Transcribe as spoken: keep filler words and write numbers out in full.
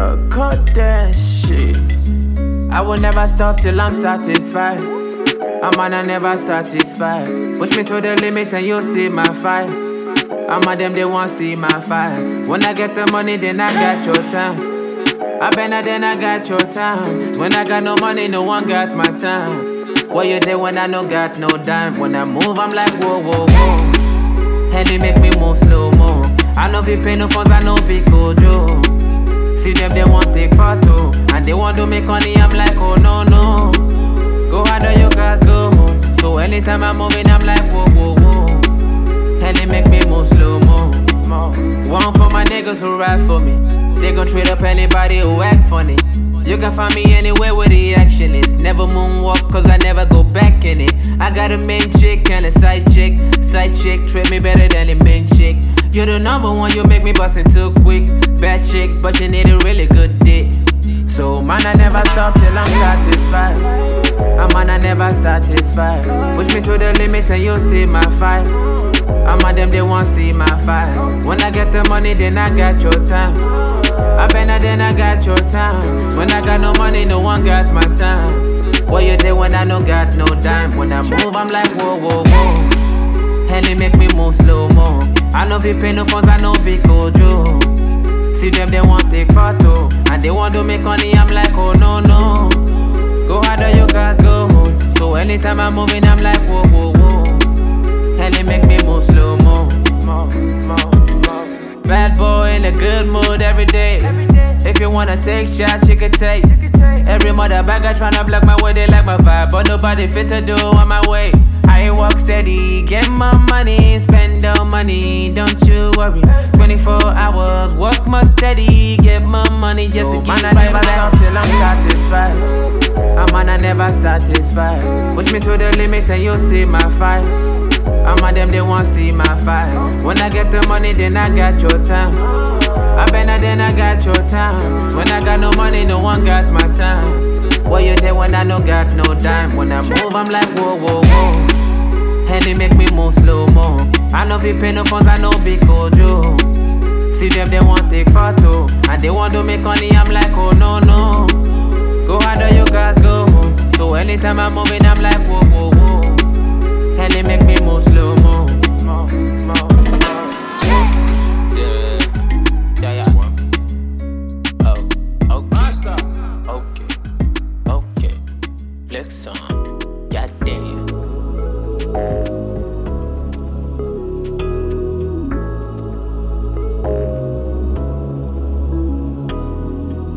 Bruh, cut that shit. I will never stop till I'm satisfied. I'm on a never satisfied. Push me to the limit and you'll see my fight. I'm on them, they won't see my fight. When I get the money, then I got your time. I better then I got your time. When I got no money, no one got my time. What you do when I no got no dime? When I move, I'm like whoa, whoa, whoa. And they make me move slow-mo. I know if you pay no funds, I know big Joe. See them, they won't take photo. And they want to make money, I'm like, oh no, no. Go harder, you guys go home. So anytime I'm moving, I'm like, whoa, whoa, whoa. And they make me move slow-mo. One for my niggas who ride for me. They gon' trade up anybody who act funny. You can find me anywhere where the action is. Never moonwalk, cause I never go back in it. I got a main chick and a side chick. Side chick treat me better than the main chick. You're the number one, you make me bust it too quick. Bad chick, but you need a really good dick. So man, I never stop till I'm satisfied. I'm on, I never satisfied. Push me to the limit and you'll see my fight. I'm on them, they won't see my fight. When I get the money, then I got your time. I better then I got your time. When I got no money, no one got my time. What you do when I no got no dime? When I move, I'm like whoa, whoa, whoa. And it make me move slow-mo. I know if you pay no funds, I know big Joe. See them, they want take photo. And they want to make money, I'm like, oh no, no. Go harder, you guys go home. So anytime I'm moving, I'm like, whoa, whoa, whoa. And it make me move slow-mo. Mo, mo, mo. Bad boy in a good mood every day. If you wanna take shots, you can take. Every mother bagger tryna block my way, they like my vibe. But nobody fit to do on my way. I walk steady, get my money, spend the money, don't you worry. twenty-four hours, work more steady, get my money just so to keep man, I never stop till I'm satisfied. I'm on, I never satisfied. Push me to the limit and you'll see my fight. I'm on them, they won't see my fight. When I get the money, then I got your time. I better then I got your time. When I got no money, no one got my time. What you do when I no got no dime? When I move, I'm like whoa, whoa, whoa. And they make me move slow-mo. I know if you pay no funds, I know big Joe. See them, they want take photo. And they want to make money, I'm like, oh no, no. Go harder, you guys go home. So anytime I'm moving, I'm like, whoa, whoa, whoa. And they make me move slow-mo.